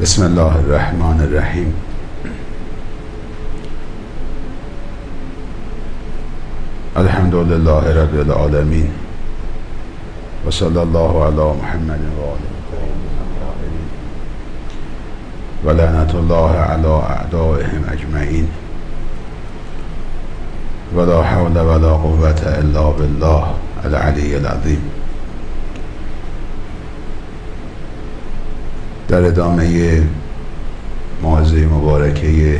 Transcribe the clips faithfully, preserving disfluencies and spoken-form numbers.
بسم الله الرحمن الرحیم. الحمد لله رب العالمین و صلی الله علی محمد و آله الطاهرین و لعنت الله علی اعدائهم اجمعین و لا حول ولا قوة الا بالله العلی العظیم. در ادامه موعظه مبارکه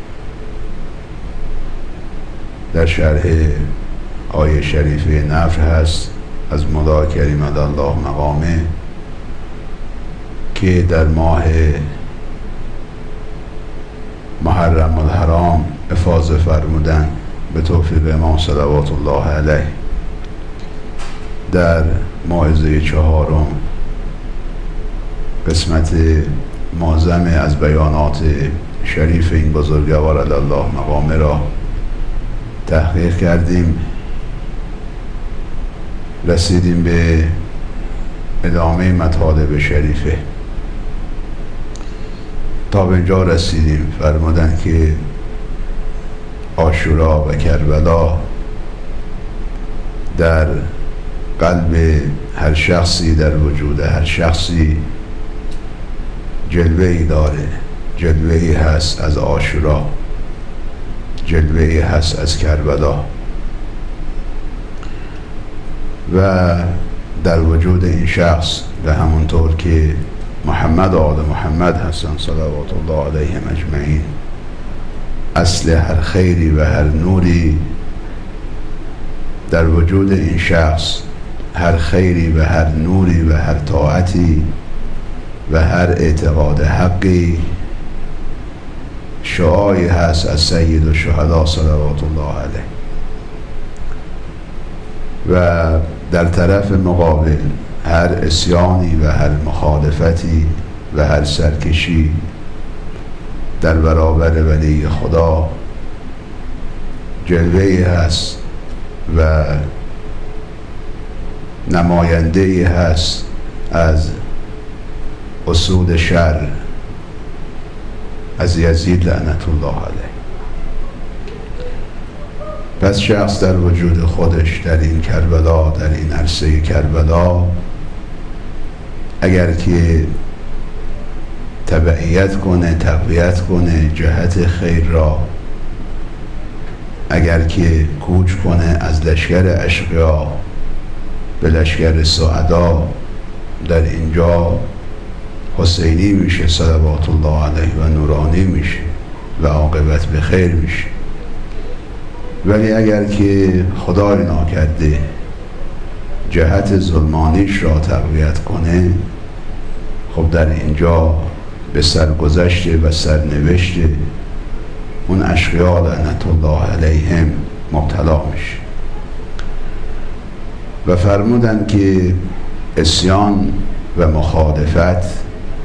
در شرح آیه شریفه نفر هست از مولا کریم الله مقامه که در ماه محرم الحرام افاضه فرمودن به توفیق امام صلوات الله علیه. در موعظه چهارم قسمت معظم از بیانات شریف این بزرگوار علی الله مقامه را تحقیق کردیم. رسیدیم به ادامه مطالب شریفه. تا به اینجا رسیدیم فرمودن که عاشورا و کربلا در قلب هر شخصی، در وجود هر شخصی جلوه‌ای داره. جلوه‌ای هست از عاشورا، جلوه‌ای هست از کربلا، و در وجود این شخص به همونطور که محمد و آل محمد هستن صلوات الله علیهم اجمعین اصل هر خیری و هر نوری در وجود این شخص، هر خیری و هر نوری و هر طاعتی و هر اعتقاد حقی شعاعی هست از سید الشهدا صلوات الله علیه. و در طرف مقابل هر عصیانی و هر مخالفتی و هر سرکشی در برابر ولی خدا جلوه‌ای هست و نماینده‌ای هست از اسود شر، از یزید لعنت الله علیه. پس شخص در وجود خودش در این کربلا، در این عرصه کربلا، اگر که تبعیت کنه، تقویت کنه جهت خیر را، اگر که کوچ کنه از لشکر اشقیا به لشکر سعدا، در اینجا حسینی میشه صلوات الله علیه و نورانی میشه و عاقبت به خیر میشه. ولی اگر که خدای ناکرده جهت ظلمانیش را تقویت کنه، خب در اینجا به سرگذشت و سرنوشت اون اشقیا لعنت الله علیهم مبتلا میشه. و فرمودن که عصیان و مخالفت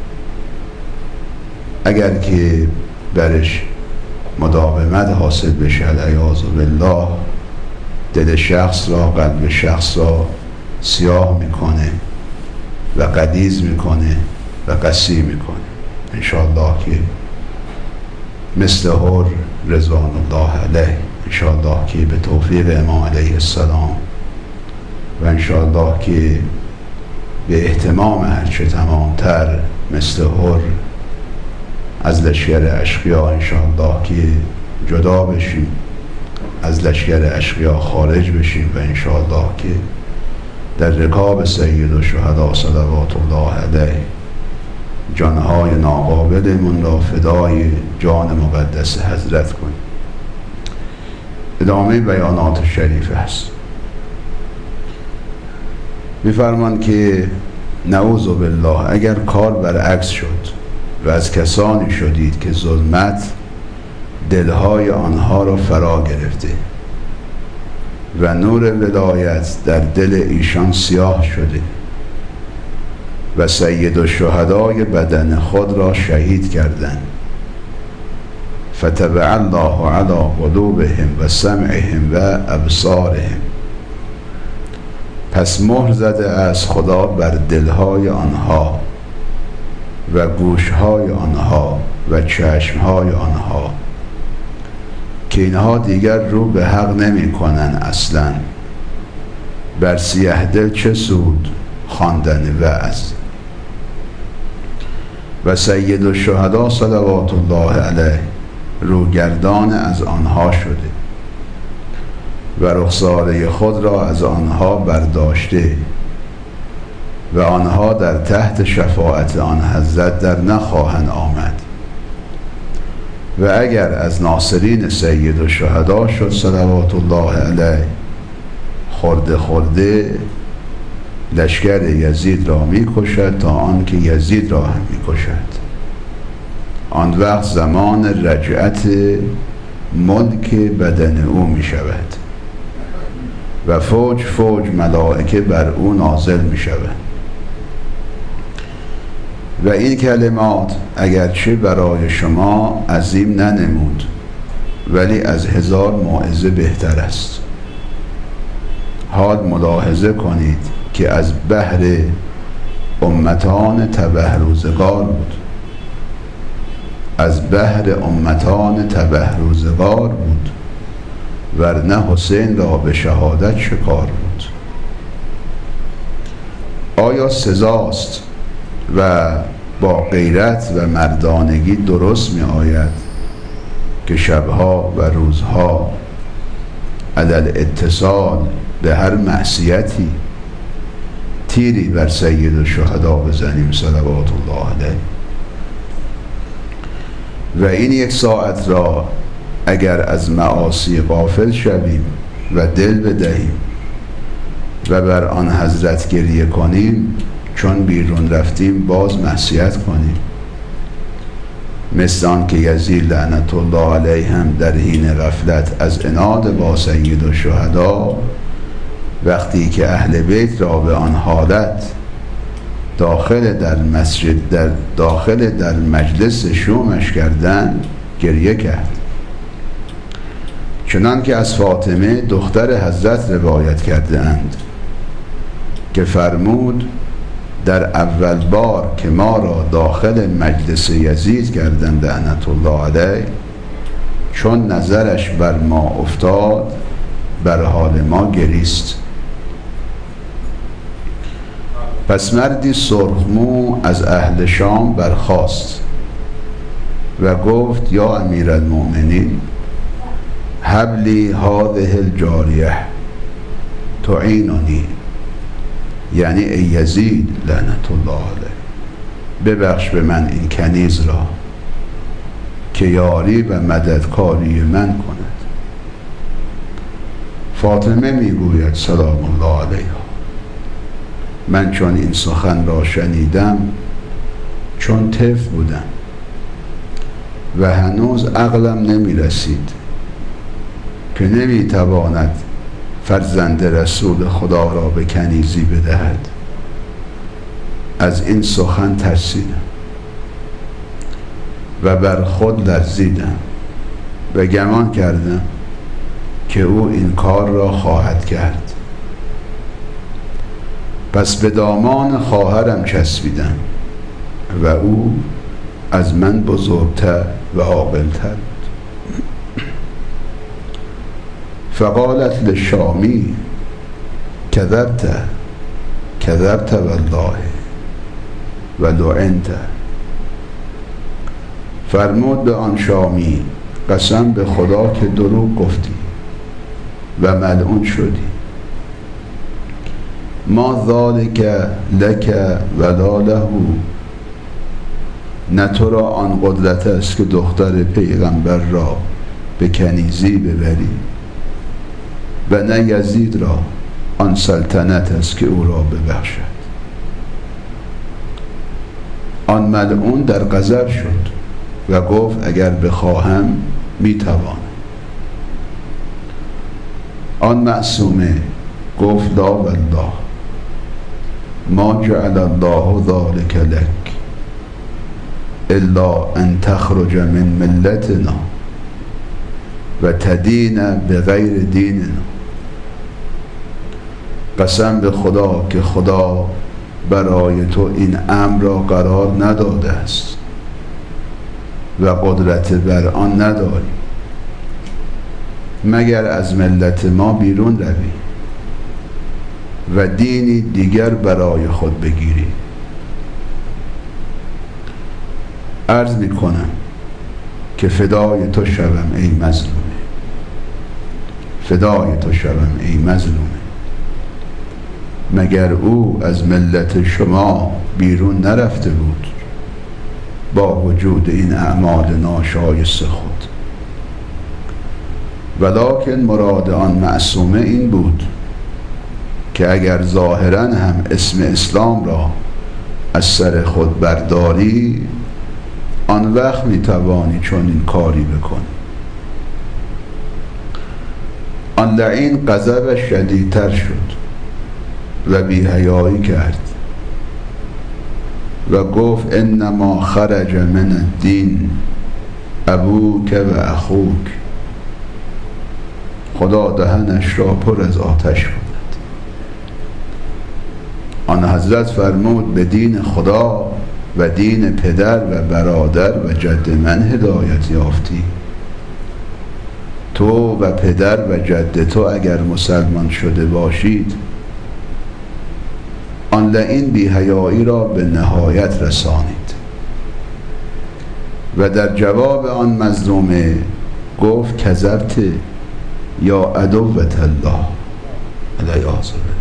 اگر که برش مداومت حاصل بشه العیاذ بالله، دل شخص را، قلب شخص را سیاه میکنه و غلیظ میکنه و قسی میکنه. انشاءالله که مثل هر رضوان الله علیه، انشاءالله که به توفیق امام علیه السلام و انشاءالله که به اهتمام هرچه تمامتر مثل هر از لشکر اشقیا انشاءالله که جدا بشیم، از لشکر اشقیا خارج بشیم و انشاءالله که در رکاب سید الشهدا صلوات الله علیه جانهای ناقابلمون را فدای جان مقدس حضرت کنیم. ادامه بیانات شریف است. می‌فرمان که نعوذ بالله اگر کار برعکس شد و از کسانی شدید که ظلمت دلهای آنها را فرا گرفته و نور ولایت در دل ایشان سیاه شده و سید الشهدای بدن خود را شهید کردند، فتبع الله علی قلوبهم و سمعهم و ابصارهم، پس مهر زده از خدا بر دلهای آنها و گوشهای آنها و چشمهای آنها که اینها دیگر رو به حق نمی کنن اصلا. بر سیه دل چه سود خواندن وعظ. و سید الشهدا صلوات الله علیه روگردان از آنها شده و رخساره خود را از آنها برداشته و آنها در تحت شفاعت آن حضرت در نخواهند آمد. و اگر از ناصرین سید الشهدا شد صلوات الله علیه، خورده خورده لشکر یزید را می کشد تا آنکه یزید را هم می کشد. آن وقت زمان رجعت ملک بدن او می شود و فوج فوج ملائکه بر او نازل می شود. و این کلمات اگرچه برای شما عظیم ننمود، ولی از هزار موعظه بهتر است. حال ملاحظه کنید که از بحر امتان تبه روزگار بود، از بحر امتان تبه روزگار بود، ورنه حسین را به شهادت شکار بود. آیا سزاست و با غیرت و مردانگی درست می آید که شبها و روزها عدل اتصال به هر معصیتی تیری بر سید الشهدا بزنیم صلوات الله علیه؟ و این یک ساعت را اگر از معاصی غافل شویم و دل بدهیم و بر آن حضرت گریه کنیم، چون بیرون رفتیم باز معصیت کنیم، مثل آن که یزید لعنت الله علیه هم در حین غفلت از عناد با سید الشهدا وقتی که اهل بیت را به آن حالت داخل در مسجد در داخل در مجلس شومش کردن گریه کرد. چنان که از فاطمه دختر حضرت روایت کرده اند که فرمود در اول بار که ما را داخل مجلس یزید کردند لعنت الله علیه، چون نظرش بر ما افتاد بر حال ما گریست. پس مردی سرخمو از اهل شام برخاست و گفت یا امیرالمؤمنین حبلی هذه الجاریه تعیننی، یعنی ای یزید لعنت الله علیه ببخش به من این کنیز را که یاری و مددکاری من کند. فاطمه میگوید سلام الله علیها من چون این سخن را شنیدم چون طفل بودم و هنوز عقلم نمی رسید که نمی تواند فرزند رسول خدا را به کنیزی بدهد. از این سخن ترسیدم و بر خود لرزیدم و گمان کردم که او این کار را خواهد کرد. پس به دامان خواهرم چسبیدم و او از من بزرگتر و عاقل‌تر بود. فقالت للشامی کذبت کذبت والله و لعنت. فرمود به آن شامی قسم به خدا که دروغ گفتی و ملعون شدی. ما ذالک لک ولا له، نه تو را آن قدرت است که دختر پیغمبر را به کنیزی ببری و نه یزید را آن سلطنت است که او را ببخشد. آن ملعون در غضب شد و گفت اگر بخواهم میتوانم. آن معصومه گفت لا والله ما جعل الله ذلك لك الا ان تخرج من ملتنا و تدین بغیر دیننا. قسم به خدا که خدا برای تو این امر را قرار نداده است و قدرت بر آن نداری مگر از ملت ما بیرون روی و دینی دیگر برای خود بگیری. عرض می کنم که فدای تو شوم ای مظلومه، فدای تو شوم ای مظلومه. مگر او از ملت شما بیرون نرفته بود با وجود این اعمال ناشایست خود؟ ولکن مراد آن معصومه این بود که اگر ظاهراً هم اسم اسلام را از سر خود برداری، آن وقت میتوانی چون این کاری بکنی. آن لعین غضبش شدیدتر شد و بی‌حیایی کرد و گفت انما خرج من الدین ابوک و اخوک. خدا دهنش را پر از آتش کند. آن حضرت فرمود به دین خدا و دین پدر و برادر و جد من هدایت یافتی. تو و پدر و جد تو اگر مسلمان شده باشید، آن لعین بی‌حیایی را به نهایت رسانید. و در جواب آن مظلومه گفت کذبت یا عدوة الله علیه بالله.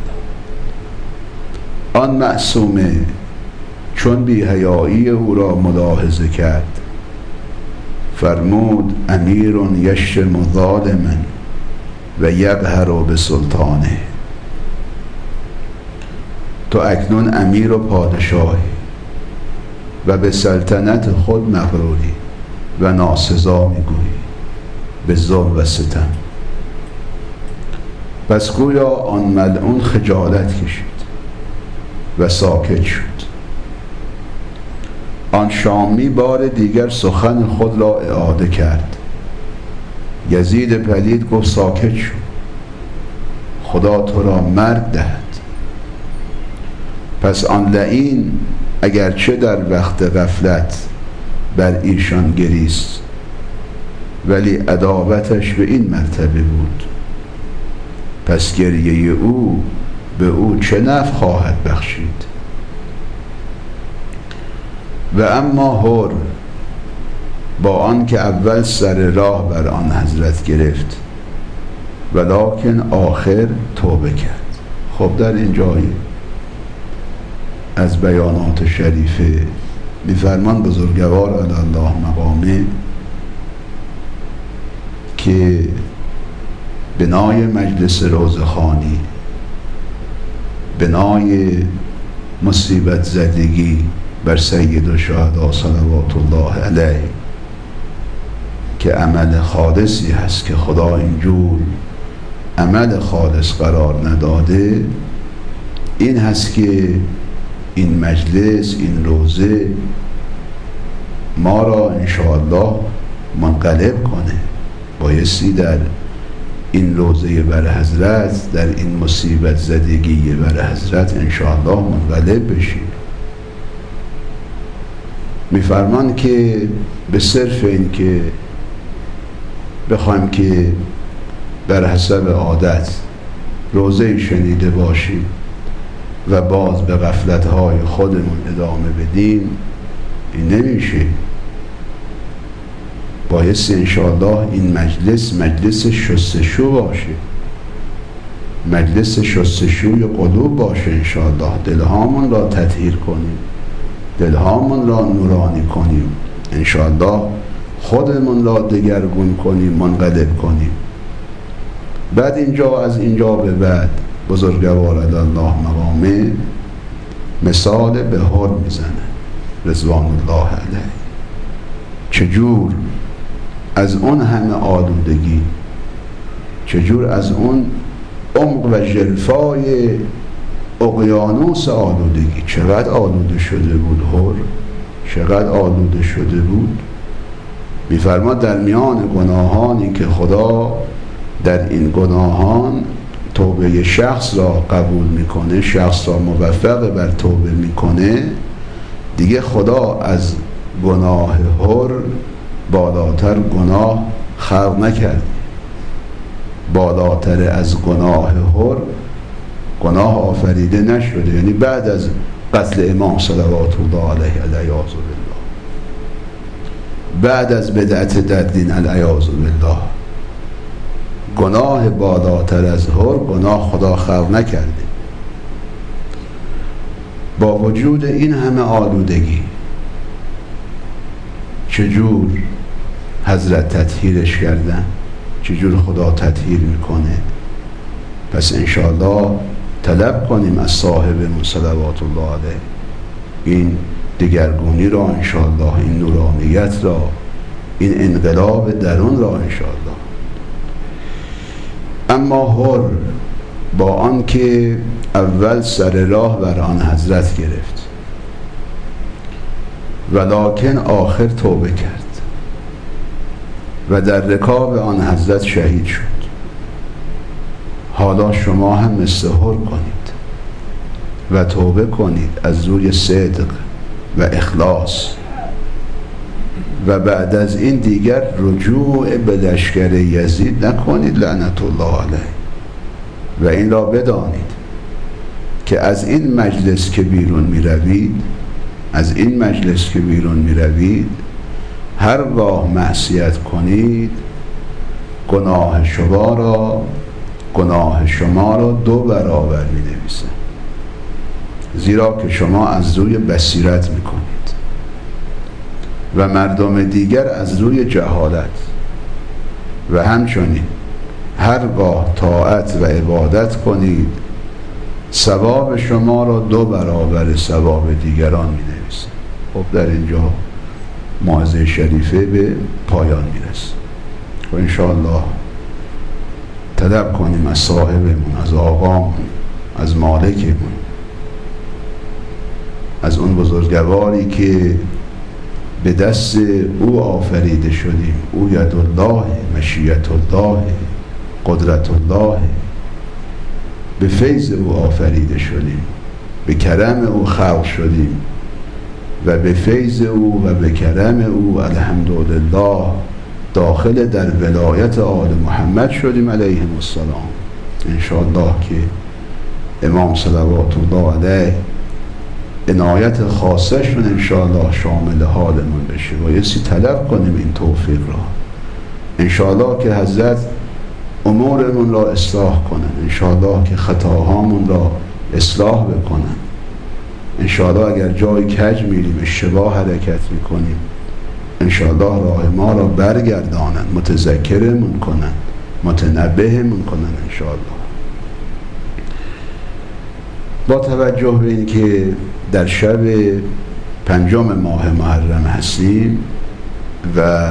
آن معصومه چون بی‌حیایی او را ملاحظه کرد فرمود امیر یشتم ظالما و یقهر بسلطانه. تو اکنون امیر و پادشاهی و به سلطنت خود مغروری و ناسزا میگویی به ظلم و ستم. پس گویا آن ملعون خجالت کشید و ساکت شد. آن شامی بار دیگر سخن خود را اعاده کرد. یزید پلید گفت ساکت شو، خدا تو را مرگ دهد. پس آن لعین اگرچه در وقت غفلت بر ایشان گریست، ولی عداوتش به این مرتبه بود. پس گریه او به او چه نفع خواهد بخشید؟ و اما هر با آن که اول سر راه بر آن حضرت گرفت ولکن آخر توبه کرد. خب در این جایی از بیانات شریفه می‌فرمان بزرگوار علی الله مقامه که بنای مجلس روضه‌خوانی، بنای مصیبت زدگی بر سید الشهدا صلوات الله علیه که عمل خالصی هست که خدا اینجور عمل خالص قرار نداده، این هست که این مجلس، این روزه ما را انشاءالله منقلب کنه. بایستی در این روزه بر حضرت، در این مصیبت زدگی بر حضرت انشاءالله منقلب بشیم. میفرمان که به صرف این که بخوایم که بر حسب عادت روزه شنیده باشیم و باز به غفلت‌های خودمون ادامه بدیم، این نمیشه. بایستی انشاءالله این مجلس مجلس شستشو باشه، مجلس شستشوی قلوب باشه. انشاءالله دلهامون را تطهیر کنیم، دلهامون را نورانی کنیم، انشاءالله خودمون را دگرگون کنیم، منقلب کنیم. بعد اینجا از اینجا به بعد بزرگوار علی الله مقامه مثال به هر میزنه رضوان الله علیه. چجور از اون همه آلودگی، چجور از اون عمق و ژرفای اقیانوس آلودگی چقدر آلوده شده بود هر، چقدر آلوده شده بود. میفرماد در میان گناهانی که خدا در این گناهان توبه شخص را قبول میکنه، شخص را موفق بر توبه میکنه، دیگه خدا از گناه حر بالاتر گناه خلق نکرد. بالاتر از گناه حر گناه آفریده نشده. یعنی بعد از قتل امام صلوات الله علیه العیاذ بالله، بعد از بدعت در دین العیاذ بالله، گناه بالاتر از حر گناه خدا خلق نکرده. با وجود این همه آلودگی چجور حضرت تطهیرش کردن، چجور خدا تطهیر میکنه؟ پس انشاءالله طلب کنیم از صاحبمون صلوات الله علیه این دگرگونی را، انشاءالله این نورانیت را، این انقلاب درون را انشاءالله. اما حر با آن که اول سر راه بر آن حضرت گرفت ولکن آخر توبه کرد و در رکاب آن حضرت شهید شد. حالا شما هم مثل حر کنید و توبه کنید از روی صدق و اخلاص و بعد از این دیگر رجوع به لشکر یزید نکنید لعنت الله علیه. و این را بدانید که از این مجلس که بیرون می روید، از این مجلس که بیرون می روید هرگاه معصیت کنید گناه شما را گناه شما را دو برابر می نویسه، زیرا که شما از روی بصیرت می کنید و مردم دیگر از روی جهالت. و همچنین هرگاه طاعت و عبادت کنید ثواب شما را دو برابر ثواب دیگران می نویسه. خب در اینجا موعظه شریفه به پایان می رسه و انشاءالله طلب کنیم از صاحبمون، از آقامون، از مالکمون، از اون بزرگواری که به دست او آفریده شدیم، او ید الله، مشیت الله، قدرت الله، به فیض او آفریده شدیم، به کرم او خلق شدیم و به فیض او و به کرم او الحمدلله داخل در ولایت آل محمد شدیم علیهم السلام. انشاءالله که امام صلوات الله علیه عنایت خاصه شون انشاءالله شامل حالمون بشه و یسی طلب کنیم این توفیق را. انشاءالله که حضرت امورمون را اصلاح کنن، انشاءالله که خطاهامون را اصلاح بکنن، انشاءالله اگر جای کج میریم اشتباه حرکت میکنیم انشاءالله راه ما را برگردانن، متذکرمون کنن، متنبهمون کنن انشاءالله. با توجه به این که در شب پنجم ماه محرم هستیم و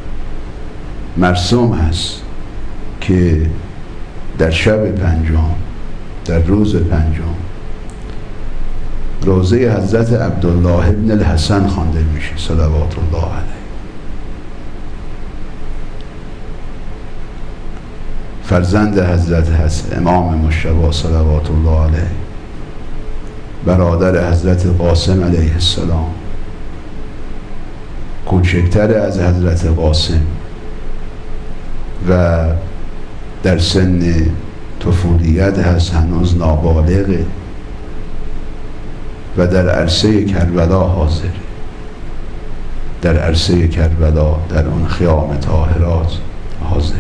مرسوم هست که در شب پنجم، در روز پنجم، روزه حضرت عبدالله ابن الحسن خوانده میشه صلوات الله علیه. فرزند حضرت حسن امام مجتبی صلوات الله علیه، برادر حضرت قاسم علیه السلام، کوچکتر از حضرت قاسم و در سن طفولیت هست، هنوز نابالغه و در عرصه کربلا حاضر، در عرصه کربلا در اون خیام طاهرات حاضر.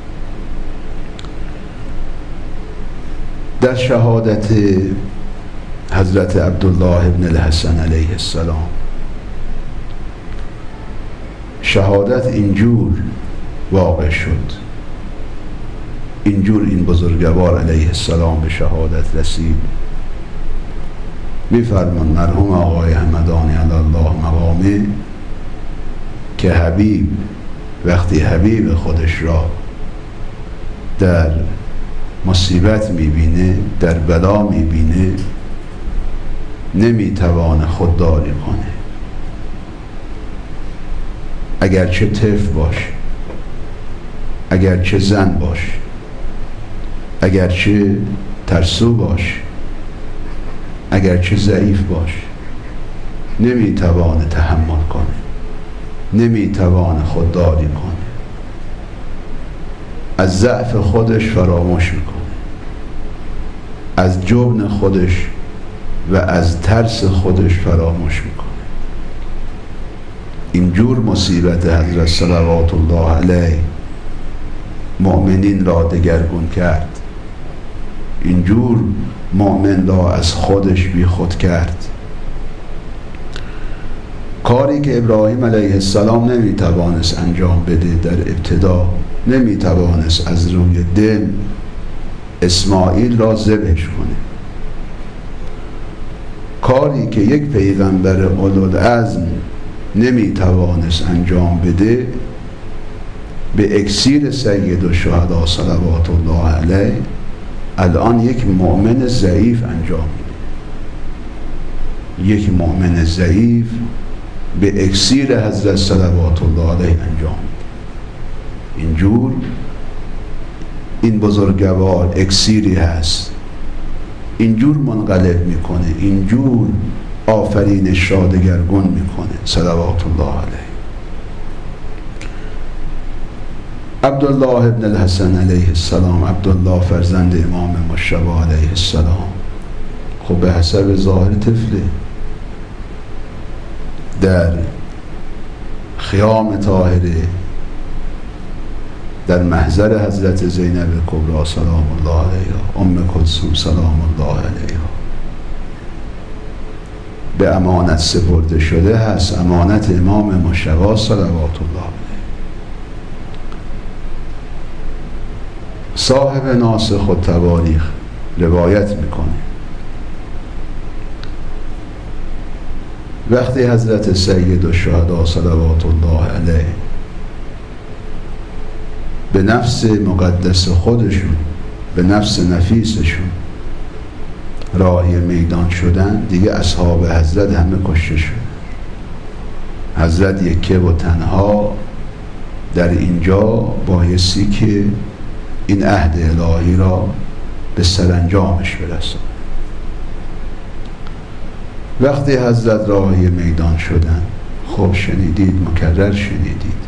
در شهادت حضرت عبدالله ابن الحسن علیه السلام شهادت اینجور واقع شد، اینجور این بزرگوار علیه السلام به شهادت رسید. می‌فرمان مرحوم آقای همدانی علی الله مقامه که حبیب وقتی حبیب خودش را در مصیبت میبینه، در بلا میبینه، نمیتوانه خودداری کنه، اگرچه طفل باشه، اگرچه زن باشه، اگرچه ترسو باش، اگرچه ضعیف باش، نمیتوانه تحمل کنه، نمیتوانه خودداری کنه، از ضعف خودش فراموش میکنه، از جبن خودش و از ترس خودش فراموش میکنه. اینجور مصیبت حضرت صلوات الله علیه مؤمنین را دگرگون کرد، اینجور مؤمن را از خودش بی خود کرد. کاری که ابراهیم علیه السلام نمیتوانست انجام بده در ابتدا، نمیتوانست از روی دل اسماعیل را ذبحش کنه. کاری که یک پیغمبر اولوالعزم نمیتوانست انجام بده، به اکسیر سید الشهدا صلوات الله علیه الان یک مؤمن ضعیف انجام میده. یک مؤمن ضعیف به اکسیر حضرت صلوات الله علیه انجام میده. اینجور این بزرگوار اکسیری هست، اینجور منقلب میکنه، اینجور آفرینش را دگرگون میکنه صلوات الله علیه. عبدالله ابن الحسن علیه السلام، عبدالله فرزند امام مجتبی علیه السلام، خب به حسب ظاهر طفله، در خیام طاهره در محضر حضرت زینب کبری سلام الله علیها، ام کلثوم سلام الله علیها به امانت سپرده شده هست، امانت امام مجتبی صلوات الله علیه. صاحب ناسخ التواریخ روایت میکنه وقتی حضرت سید الشهدا صلوات الله علیه به نفس مقدس خودشون، به نفس نفیسشون راهی میدان شدن، دیگه اصحاب حضرت همه کشته شدن. حضرت یکه و تنها در اینجا بایستی که این عهد الهی را به سرانجامش برسان. وقتی حضرت راهی میدان شدن، خب شنیدید، مکرر شنیدید،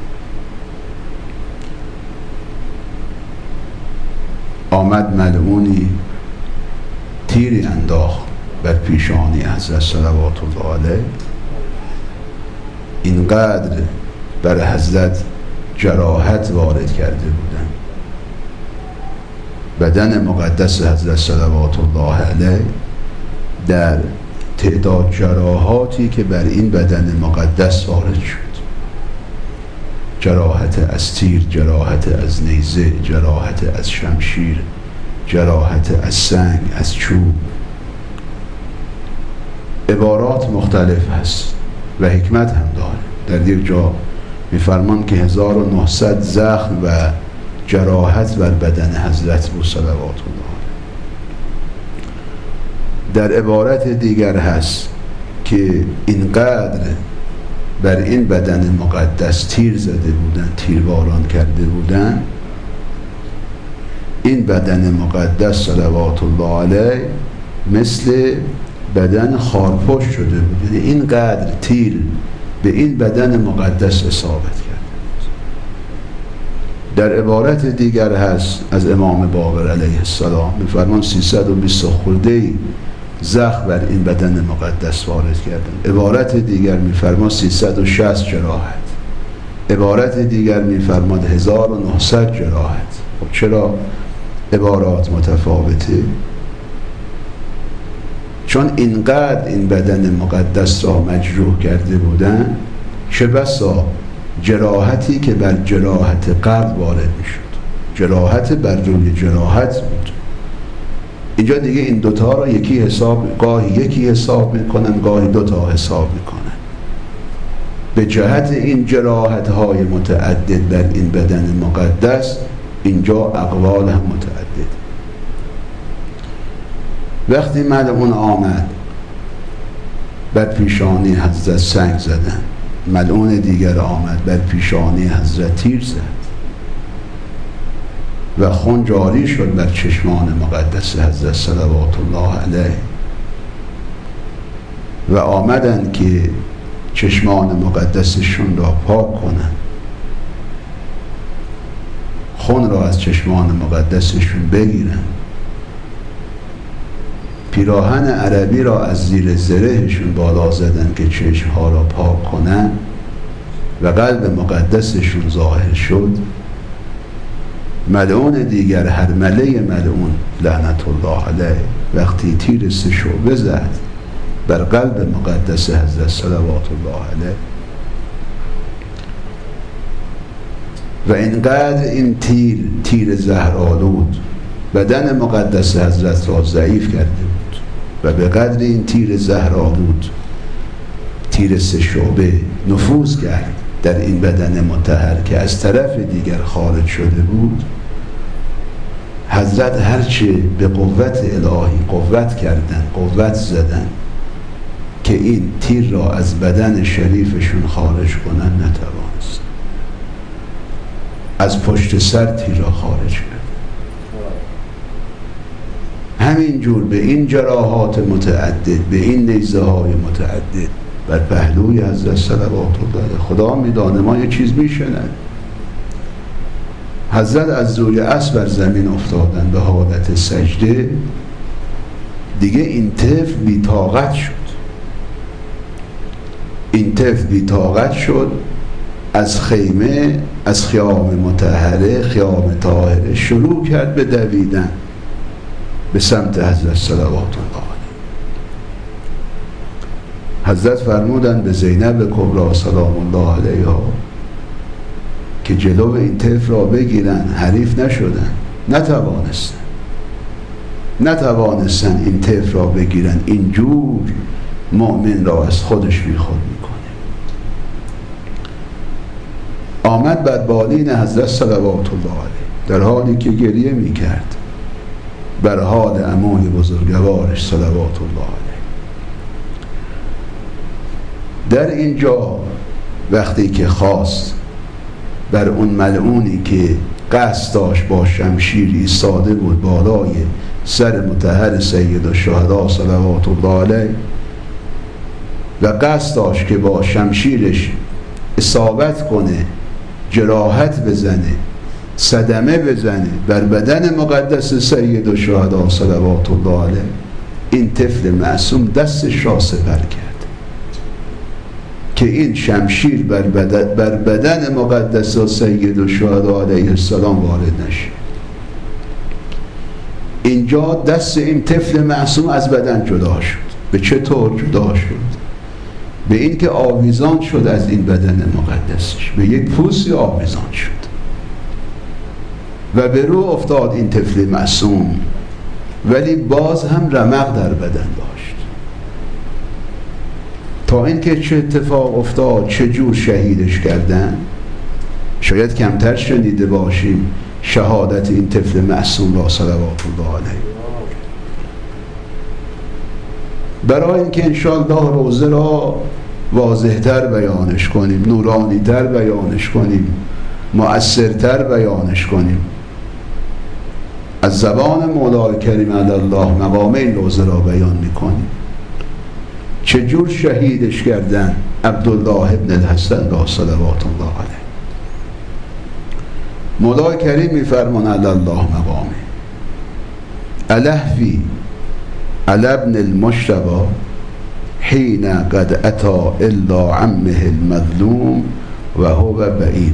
آمد ملعونی تیری انداخت بر پیشانی حضرت صلوات الله علیه. اینقدر بر حضرت جراحت وارد کرده بودن، بدن مقدس حضرت صلوات الله علیه در تعداد جراحاتی که بر این بدن مقدس وارد شد، جراحت از تیر، جراحت از نیزه، جراحت از شمشیر، جراحت از سنگ، از چوب، عبارات مختلف هست و حکمت هم داره. در یک جا میفرمان که هزار و نهصد زخم و جراحت بر بدن حضرت بود صلوات الله. در عبارت دیگر هست که اینقدر بر این بدن مقدس تیر زده بودن، تیرباران کرده بودن، این بدن مقدس صلوات الله علیه مثل بدن خارپشت شده بود. یعنی اینقدر تیر به این بدن مقدس اصابت کرده بود. در عبارت دیگر هست از امام باقر علیه السلام، میفرمان سیصد و بیست خرده‌ای زخم بر این بدن مقدس وارد کردن. عبارت دیگر میفرماد سیصد و شصت جراحت، عبارت دیگر میفرماد هزار و نهصد جراحت. خب چرا عبارات متفاوته؟ چون اینقدر این بدن مقدس را مجروح کرده بودن، چه بسا جراحتی که بر جراحت قلب وارد میشد، جراحت بر روی جراحت بود. اینجا دیگه این دوتا را یکی حساب، گاهی یکی حساب میکنن، گاهی دوتا حساب میکنن، به جهت این جراحت های متعدد بر این بدن مقدس. اینجا اقوال هم متعدد. وقتی ملعون آمد بر پیشانی حضرت سنگ زدن، ملعون دیگر آمد بر پیشانی حضرت تیر زد. و خون جاری شد بر چشمان مقدس حضرت صلوات الله علیه و آمدند که چشمان مقدسشون را پاک کنند، خون را از چشمان مقدسشون بگیرن، پیراهن عربی را از زیر زرهشون بالا زدن که چشمها را پاک کنن و قلب مقدسشون ظاهر شد. ملعون دیگر هرمله ملعون لعنت الله علیه وقتی تیر سه شعبه زد بر قلب مقدس حضرت صلوات الله علیه و اینقدر این تیر تیر زهرآلود بدن مقدس حضرت را ضعیف کرده بود و به قدر این تیر زهرآلود تیر سه شعبه نفوذ کرد در این بدن مطهر که از طرف دیگر خارج شده بود، حضرت هرچه به قوت الهی قوت کردن قوت زدن که این تیر را از بدن شریفشون خارج کنن نتوانست. از پشت سر تیر را خارج کرد. همین جور به این جراحات متعدد، به این نیزه های متعدد بر پهلوی حضرت صلوات الله، خدا میدانه ما یه چیز میشنن. حضرت از روی اسب بر زمین افتادن به حالت سجده، دیگه این طفل بی طاقت شد. این طفل بی طاقت شد، از خیمه، از خیام مطهره، خیام طاهره شروع کرد به دویدن به سمت حضرت صلوات الله. حضرت فرمودند به زینب کبری سلام الله علیها که جلو این طفل را بگیرن، حریف نشدن، نتوانستن نتوانستن این طفل را بگیرن. اینجور مؤمن را از خودش بی خود میکنه. آمد بر بالین حضرت صلوات الله علیه در حالی که گریه میکرد بر حال عموی بزرگوارش صلوات الله علیه. در اینجا وقتی که خواست بر اون ملعونی که قصد داشت با شمشیر ایستاده بود بالای سر مطهر سید الشهدا صلوات الله علیه و قصد داشت که با شمشیرش اصابت کنه، جراحت بزنه، صدمه بزنه بر بدن مقدس سید الشهدا صلوات الله علیه، این طفل معصوم دستش را سپر کرد که این شمشیر بر بدن, بر بدن مقدس سید الشهدا علیه السلام وارد نشه. اینجا دست این طفل معصوم از بدن جدا شد. به چه طور جدا شد؟ به این که آویزان شد از این بدن مقدسش، به یک پوستی آویزان شد و به رو افتاد این طفل معصوم، ولی باز هم رمق در بدن داشت. تا اینکه چه اتفاق افتاد، چه جور شهیدش کردن، شاید کمتر شنیده باشیم شهادت این طفل معصوم را صلوات الله علیه. برای اینکه انشاءالله روزه را واضح‌تر بیانش کنیم، نورانی‌تر بیانش کنیم، مؤثرتر بیانش کنیم، از زبان مولای کریم علی الله مقام این روزه را بیان می‌کنیم. چجور شهیدش کردن عبدالله ابن الحسن را صلوات الله علیه. مولای کریم می‌فرمان علی الله مقامه الهفی علی ابن المجتبی حین قد اتی الا عمه المظلوم و هو بعید.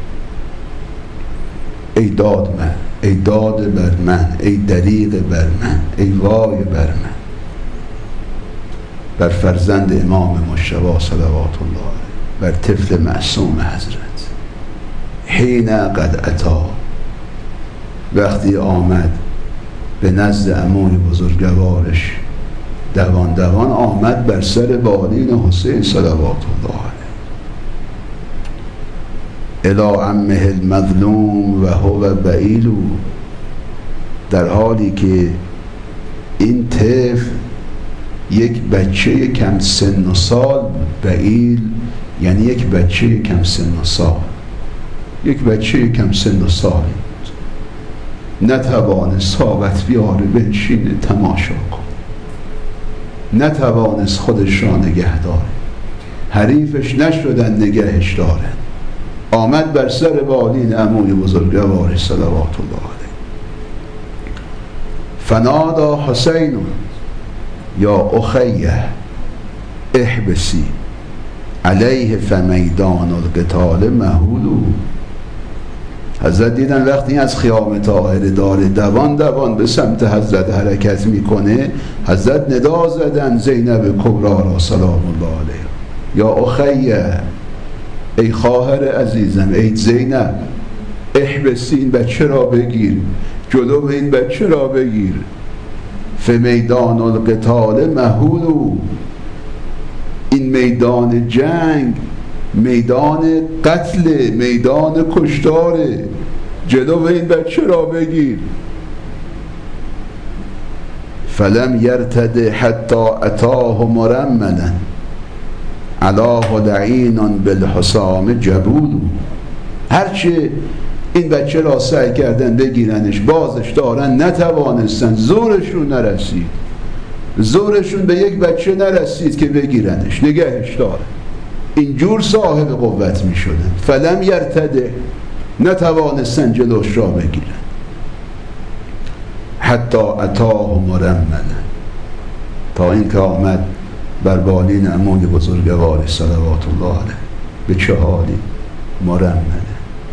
ای داد من، ای داد بر من، ای دریغ بر من، ای وای بر من، بر فرزند امام مجتبی صلوات الله علیه، بر طفل معصوم حضرت. حین قد اتی، وقتی آمد به نزد عموی بزرگوارش، دوان دوان آمد بر سر بالین حسین صلوات الله علیه الی عمه المظلوم و هو بعیل، در حالی که این طفل یک بچه کم سن و سال بود. بعیل یعنی یک بچه کم سن و سال، یک بچه کم سن و سالی بود. نتوانست طاقت بیاره بنشینه تماشا کن، نتوانست خودش را نگه داره، حریفش نشدن نگهش دارن. آمد بر سر بالین عموی بزرگوار صلوات الله علیه. فنادا حسین یا اخیه احبسی علیه فمیدان القتال مهولو. حضرت دیدن وقتی از خیام طاهره داره دوان دوان به سمت حضرت حرکت میکنه، حضرت ندا زدن زینب کبرا را سلام الله علیه، یا اخیه ای خواهر عزیزم، ای زینب، احبسی این بچه را بگیر، جلو این بچه را بگیر. فمیدان القتال مهولو، این میدان جنگ میدان قتل، میدان کشتاره، جلو این بچه را بگیر. فلم یرتد حتی اتاه مرملا علاه لعین بالحسام جبول. هرچه این بچه را سعی کردن بگیرنش بازش دارن نتوانستن، زورشون نرسید، زورشون به یک بچه نرسید که بگیرنش نگهش دارن، اینجور صاحب قوت می شدن. فلم یرتده، نتوانستن جلوش را بگیرن. حتی اتاه مرملا، تا این که آمد بر بالین عموی بزرگوار صلوات الله علیه. به چه حالی؟ مرمله.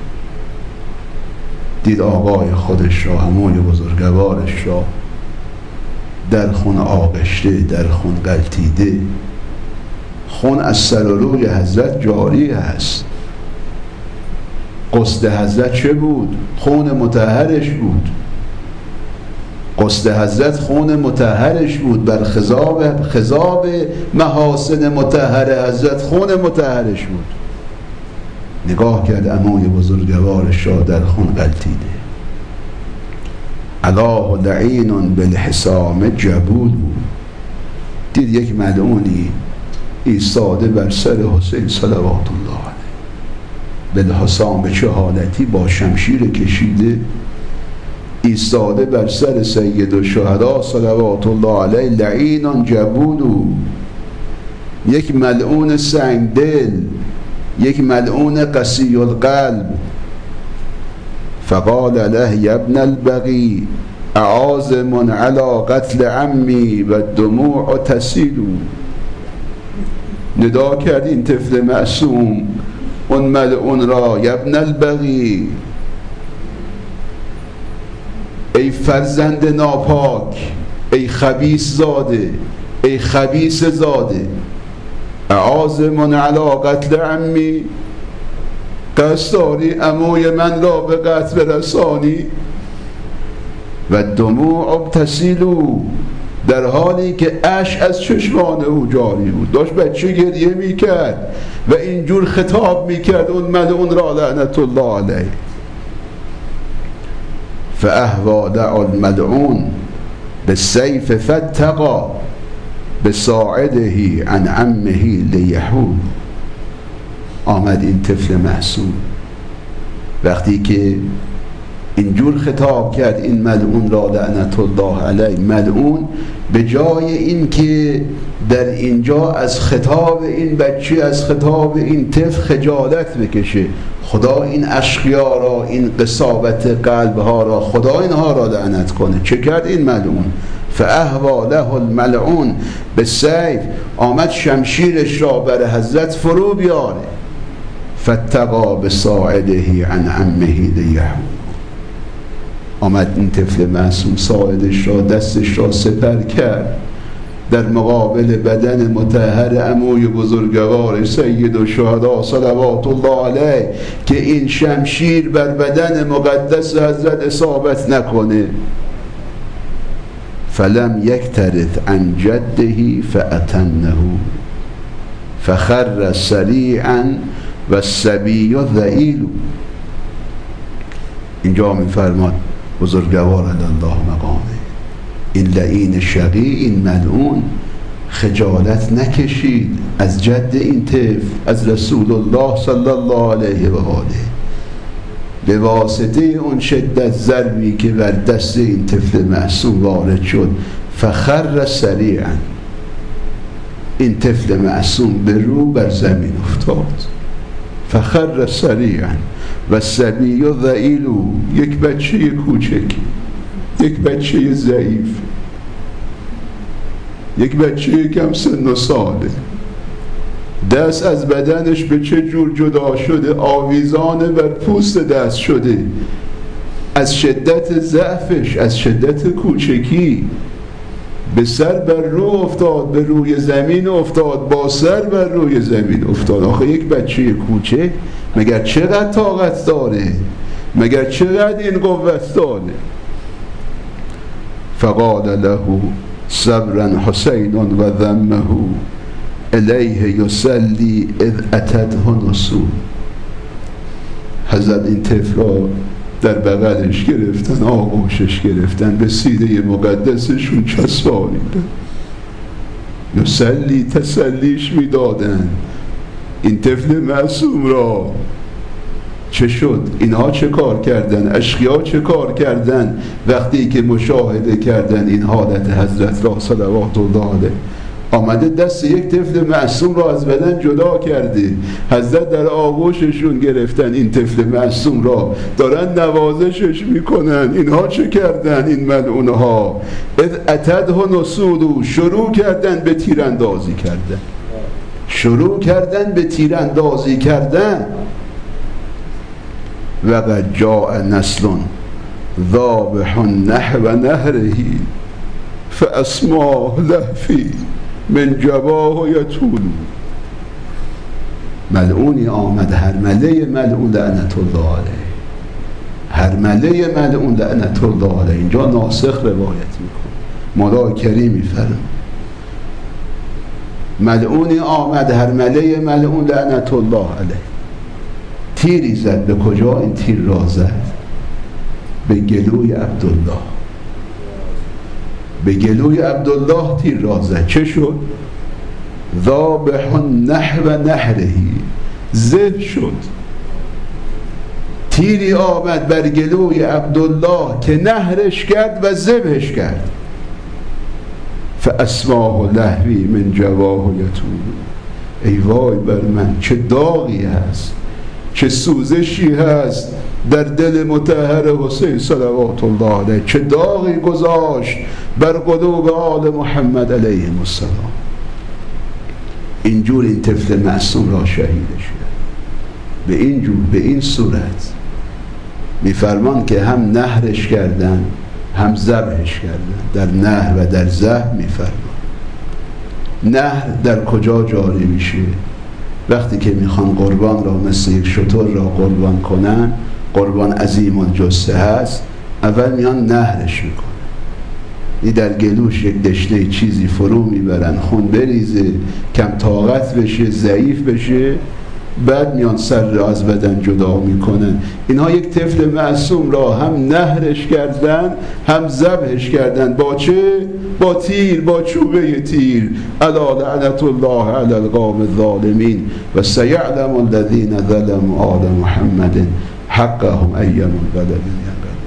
دید آقای خودش را، عموی بزرگوارش را در خون آغشته، در خون غلتیده. خون از سر و روی حضرت جاری است. قصد حضرت چه بود؟ خون مطهرش بود. قصد حضرت خون مطهرش بود، بر خضاب خضاب محاسن مطهر حضرت خون مطهرش بود. نگاه کرد عموی بزرگوارش را در خون غلتیده. علاه لعین بالحسام جبول. دید یک ملعونی ایستاده بر سر حسین صلوات الله علیه، بالحسام، به چه حالتی؟ با شمشیر کشیده ایستاده بر سر سید الشهدا صلوات الله علیه. لعین جبول، یک ملعون سنگدل، یک ملعون قسی القلب. فقال له یا ابن البغی اعاظم علی قتل عمی و الدموع تسیل. ندا کرد این طفل معصوم اون ملعون را، یا ابن البغی، ای فرزند ناپاک، ای خبیث زاده، ای خبیث زاده، اعاظم علی قتل عمی، قصد داری عموی من را به قتل برسانی؟ و دموع تسیلو، در حالی که اشک از چشمان او جاری بود، داشت بچه گریه میکرد و اینجور خطاب میکرد اون ملعون را لعنت الله علیه. فاهوی دع الملعون بالسیف فاتقا بساعده عن عمه لیحول. آمد این طفل معصوم وقتی که اینجور خطاب کرد این ملعون را لعنت الله علیه، ملعون به جای این که در اینجا از خطاب این بچه، از خطاب این طفل خجالت بکشه، خدا این اشقیا را، این قساوت قلب ها را، خدا اینها را لعنت کنه، چه کرد این ملعون؟ فاهوی له الملعون بالسیف، آمد شمشیرش را بر حضرت فرو بیاره. فاتقا بساعده عن عمه لیحول. آمد این طفل معصوم ساعدش را، دستش را سپر کرد در مقابل بدن مطهر عموی بزرگوار سید الشهدا صلوات الله علیه که این شمشیر بر بدن مقدس حضرت اصابت نکنه. فلم یکترث عن جده فاتنه فخر سریعا و الصبی ذلیل. اینجا میفرماد بزرگوار الله مقامه، این لعین شقی، این ملعون خجالت نکشید از جد این طفل، از رسول الله صلی الله علیه و آله. به واسطه اون شدت ضربی که بر دست این طفل معصوم وارد شد، فخر سریعا، این طفل معصوم به رو بر زمین افتاد. فخر سریعا و صبی و ضئیلو، یک بچه کوچک، یک بچه ضعیف، یک بچه کم سن و ساله، دست از بدنش به چه جور جدا شده، آویزان بر پوست دست شده، از شدت ضعفش، از شدت کوچکی به سر بر رو افتاد، به روی زمین افتاد، با سر بر روی زمین افتاد. آخه یک بچه کوچک مگر چقدر طاقت داره، مگر چقدر این قوت داره. فقال له صبرا حسین و ذمه الیه یصلی اذ اتته نسو. حضرت این طفل را در بغلش گرفتن، آغوشش گرفتن، به سینه مقدسشون چسبانیدن، یصلی، تسلیش میدادن این طفل معصوم را. چه شد؟ اینها چه کار کردن؟ اشقیا چه کار کردن وقتی که مشاهده کردن این حالت حضرت را صلوات الله علیه؟ آمده دست یک طفل معصوم را از بدن جدا کرده، حضرت در آغوششون گرفتن این طفل معصوم را، دارن نوازشش میکنن. اینها چه کردن این ملعونه ها؟ اذ اتته نسودو، شروع کردن به تیراندازی کردن، شروع کردن به تیراندازی کردن. وقد جاء نسل ذابح نحو نهره فاسماه لهفی من جواه یطول. ملعونی آمد، هرمله ملعون لعنت الله علیه، هرمله ملعون لعنت الله علیه. اینجا ناسخ روایت میکنه، مولا کریم میفرماید ملعونی آمد، هرمله ملعون لعنت الله علیه. تیری زد. به کجا این تیر را زد؟ به گلوی عبدالله، به گلوی عبدالله تیر را زد. چه شد؟ ذابح نحو نهره، ذبح شد. تیری آمد بر گلوی عبدالله که نهرش کرد و ذبحش کرد. فاسماه لهوی من جواه یطول. ای وای بر من، چه داغی هست، چه سوزشی هست در دل مطهر حسین صلوات الله علیه، چه داغی گذاشت بر قلوب آل محمد علیه السلام. اینجور این طفل معصوم را شهیدش کرد. به این جور، به این صورت میفرمان که هم نهرش کردن هم ذبحش کردن. در نهر و در ذبح میفرمان. نهر در کجا جاری میشه؟ وقتی که میخوان قربان را مثل یک شتر را قربان کنن، قربان عظیم الجثه هست، اول میان نهرش میکنن، این در گلوش یک دشنه چیزی فرو میبرن، خون بریزه، کم طاقت بشه، ضعیف بشه، بعد میان سر را از بدن جدا میکنن. اینها یک طفل معصوم را هم نهرش کردن هم ذبحش کردن. با چه؟ با تیر، با چوبه تیر. الا لعنت الله علی القوم الظالمین و سیعلم الذین ظلموا آل محمد حقهم ایام الغلبین.